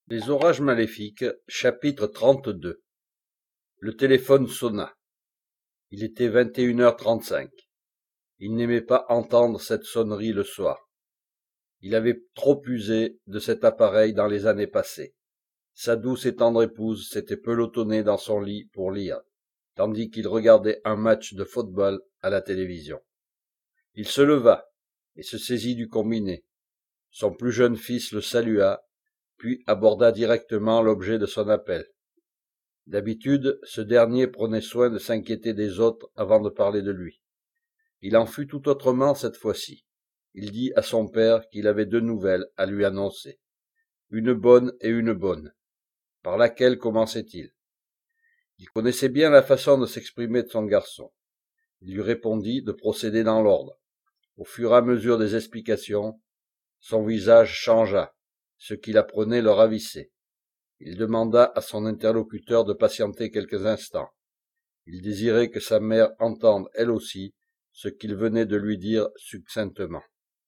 Les orages maléfiques, chapitre 32. Le téléphone sonna. Il était 21h35. Il n'aimait pas entendre cette sonnerie le soir. Il avait trop usé de cet appareil dans les années passées. Sa douce et tendre épouse s'était pelotonnée dans son lit pour lire, tandis qu'il regardait un match de football à la télévision. Il se leva et se saisit du combiné. Son plus jeune fils le salua, puis aborda directement l'objet de son appel. D'habitude, ce dernier prenait soin de s'inquiéter des autres avant de parler de lui. Il en fut tout autrement cette fois-ci. Il dit à son père qu'il avait deux nouvelles à lui annoncer. Une bonne et une bonne. Par laquelle commençait-il? Il connaissait bien la façon de s'exprimer de son garçon. Il lui répondit de procéder dans l'ordre. Au fur et à mesure des explications, son visage changea. Ce qu'il apprenait le ravissait. Il demanda à son interlocuteur de patienter quelques instants. Il désirait que sa mère entende elle aussi ce qu'il venait de lui dire succinctement.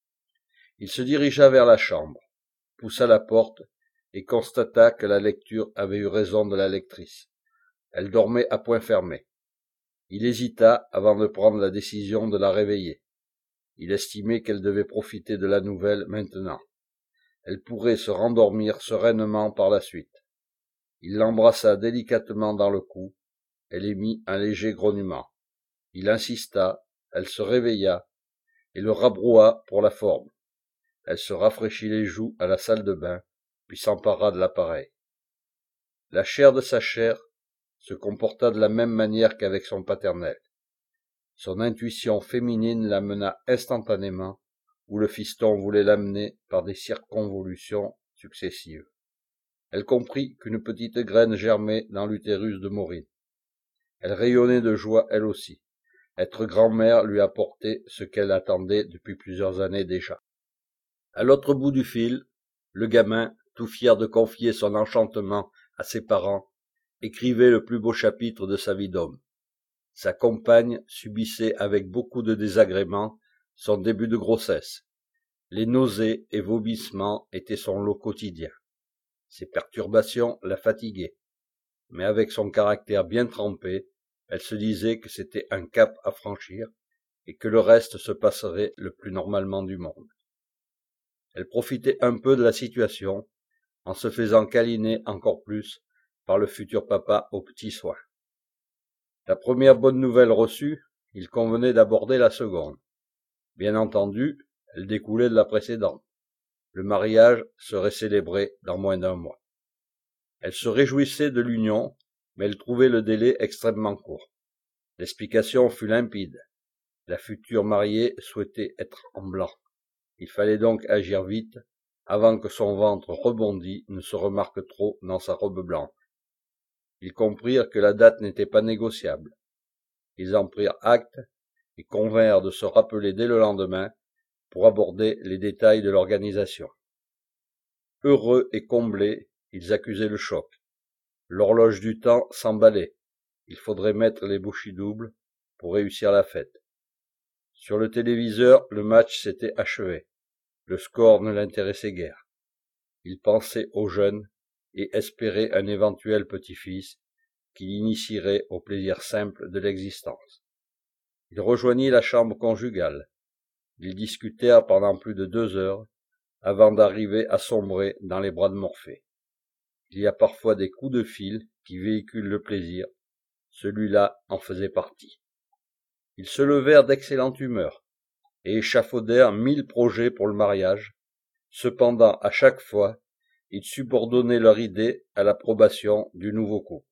Il se dirigea vers la chambre, poussa la porte et constata que la lecture avait eu raison de la lectrice. Elle dormait à poing fermé. Il hésita avant de prendre la décision de la réveiller. Il estimait qu'elle devait profiter de la nouvelle maintenant. Elle pourrait se rendormir sereinement par la suite. Il l'embrassa délicatement dans le cou. Elle émit un léger grognement. Il insista, elle se réveilla et le rabroua pour la forme. Elle se rafraîchit les joues à la salle de bain, puis s'empara de l'appareil. La chair de sa chair se comporta de la même manière qu'avec son paternel. Son intuition féminine l'amena instantanément où le fiston voulait l'amener par des circonvolutions successives. Elle comprit qu'une petite graine germait dans l'utérus de Maureen. Elle rayonnait de joie elle aussi. Être grand-mère lui apportait ce qu'elle attendait depuis plusieurs années déjà. À l'autre bout du fil, le gamin, tout fier de confier son enchantement à ses parents, écrivait le plus beau chapitre de sa vie d'homme. Sa compagne subissait avec beaucoup de désagréments son début de grossesse. Les nausées et vomissements étaient son lot quotidien. Ces perturbations la fatiguaient, mais avec son caractère bien trempé, elle se disait que c'était un cap à franchir et que le reste se passerait le plus normalement du monde. Elle profitait un peu de la situation en se faisant câliner encore plus par le futur papa aux petits soins. La première bonne nouvelle reçue, il convenait d'aborder la seconde. Bien entendu, elle découlait de la précédente. Le mariage serait célébré dans moins d'un mois. Elle se réjouissait de l'union, mais elle trouvait le délai extrêmement court. L'explication fut limpide. La future mariée souhaitait être en blanc. Il fallait donc agir vite, avant que son ventre rebondi ne se remarque trop dans sa robe blanche. Ils comprirent que la date n'était pas négociable. Ils en prirent acte et convinrent de se rappeler dès le lendemain pour aborder les détails de l'organisation. Heureux et comblés, ils accusaient le choc. L'horloge du temps s'emballait. Il faudrait mettre les bougies doubles pour réussir la fête. Sur le téléviseur, le match s'était achevé. Le score ne l'intéressait guère. Il pensait aux jeunes et espérait un éventuel petit-fils qui l'initierait au plaisir simple de l'existence. Il rejoignit la chambre conjugale. Ils discutèrent pendant plus de 2 heures avant d'arriver à sombrer dans les bras de Morphée. Il y a parfois des coups de fil qui véhiculent le plaisir. Celui-là en faisait partie. Ils se levèrent d'excellente humeur et échafaudèrent 1000 projets pour le mariage. Cependant, à chaque fois, ils subordonnaient leur idée à l'approbation du nouveau couple.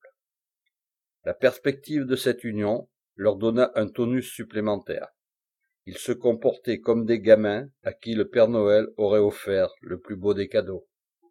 La perspective de cette union leur donna un tonus supplémentaire. Ils se comportaient comme des gamins à qui le Père Noël aurait offert le plus beau des cadeaux.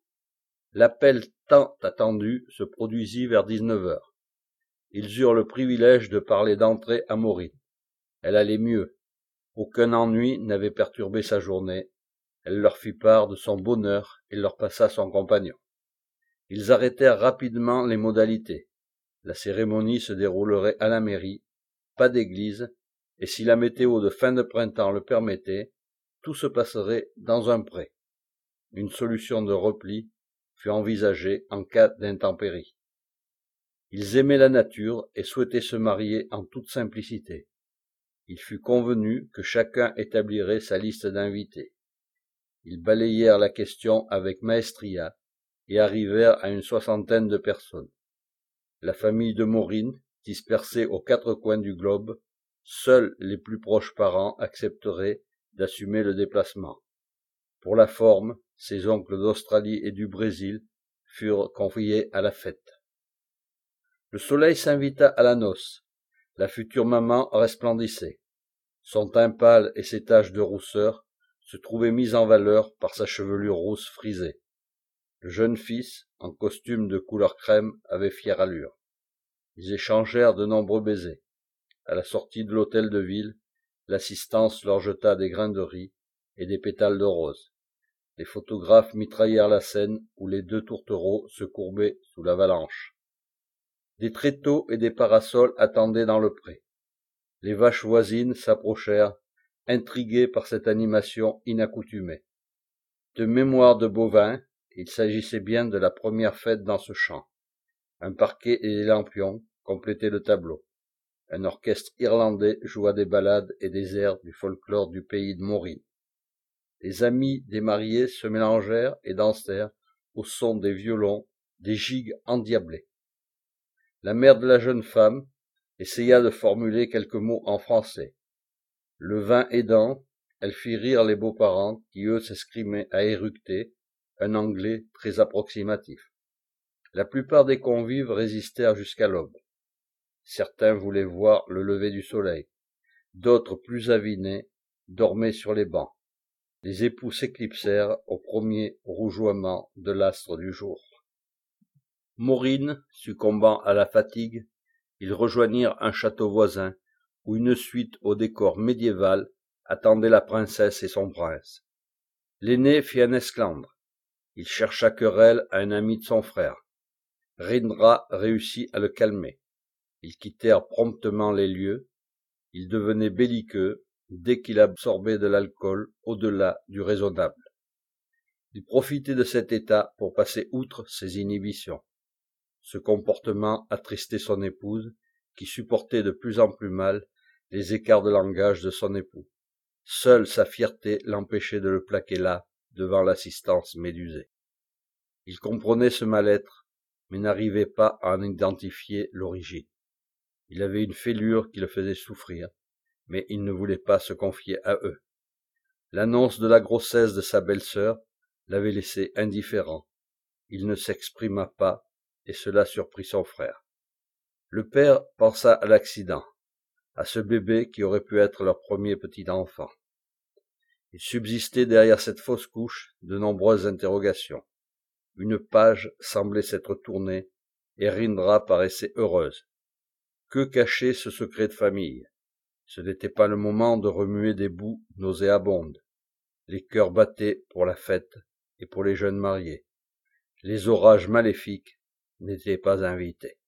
L'appel tant attendu se produisit vers 19 heures. Ils eurent le privilège de parler d'entrée à Maureen. Elle allait mieux. Aucun ennui n'avait perturbé sa journée. Elle leur fit part de son bonheur et leur passa son compagnon. Ils arrêtèrent rapidement les modalités. La cérémonie se déroulerait à la mairie, pas d'église, et si la météo de fin de printemps le permettait, tout se passerait dans un pré. Une solution de repli fut envisagée en cas d'intempéries. Ils aimaient la nature et souhaitaient se marier en toute simplicité. Il fut convenu que chacun établirait sa liste d'invités. Ils balayèrent la question avec maestria et arrivèrent à une 60aine de personnes. La famille de Maureen, dispersée aux 4 coins du globe, seuls les plus proches parents accepteraient d'assumer le déplacement. Pour la forme, ses oncles d'Australie et du Brésil furent conviés à la fête. Le soleil s'invita à la noce. La future maman resplendissait. Son teint pâle et ses taches de rousseur se trouvaient mises en valeur par sa chevelure rousse frisée. Le jeune fils, en costume de couleur crème, avait fière allure. Ils échangèrent de nombreux baisers. À la sortie de l'hôtel de ville, l'assistance leur jeta des grains de riz et des pétales de rose. Les photographes mitraillèrent la scène où les 2 tourtereaux se courbaient sous l'avalanche. Des tréteaux et des parasols attendaient dans le pré. Les vaches voisines s'approchèrent, intriguées par cette animation inaccoutumée. De mémoire de bovins, il s'agissait bien de la première fête dans ce champ. Un parquet et des lampions complétaient le tableau. Un orchestre irlandais joua des ballades et des airs du folklore du pays de Maureen. Les amis des mariés se mélangèrent et dansèrent au son des violons, des gigues endiablées. La mère de la jeune femme essaya de formuler quelques mots en français. Le vin aidant, elle fit rire les beaux-parents qui eux s'escrimaient à éructer un anglais très approximatif. La plupart des convives résistèrent jusqu'à l'aube. Certains voulaient voir le lever du soleil. D'autres, plus avinés, dormaient sur les bancs. Les époux s'éclipsèrent au premier rougeoiement de l'astre du jour. Maureen, succombant à la fatigue, ils rejoignirent un château voisin, où une suite au décor médiéval attendait la princesse et son prince. L'aîné fit un esclandre. Il chercha querelle à un ami de son frère. Rindra réussit à le calmer. Ils quittèrent promptement les lieux. Il devenait belliqueux dès qu'il absorbait de l'alcool au-delà du raisonnable. Il profitait de cet état pour passer outre ses inhibitions. Ce comportement attristait son épouse, qui supportait de plus en plus mal les écarts de langage de son époux. Seule sa fierté l'empêchait de le plaquer là, devant l'assistance médusée. Il comprenait ce mal-être, mais n'arrivait pas à en identifier l'origine. Il avait une fêlure qui le faisait souffrir, mais il ne voulait pas se confier à eux. L'annonce de la grossesse de sa belle-sœur l'avait laissé indifférent. Il ne s'exprima pas, et cela surprit son frère. Le père pensa à l'accident, à ce bébé qui aurait pu être leur premier petit enfant. Il subsistait derrière cette fausse couche de nombreuses interrogations. Une page semblait s'être tournée, et Rindra paraissait heureuse. Que cachait ce secret de famille? Ce n'était pas le moment de remuer des bouts nauséabondes. Les cœurs battaient pour la fête et pour les jeunes mariés. Les orages maléfiques n'étaient pas invités.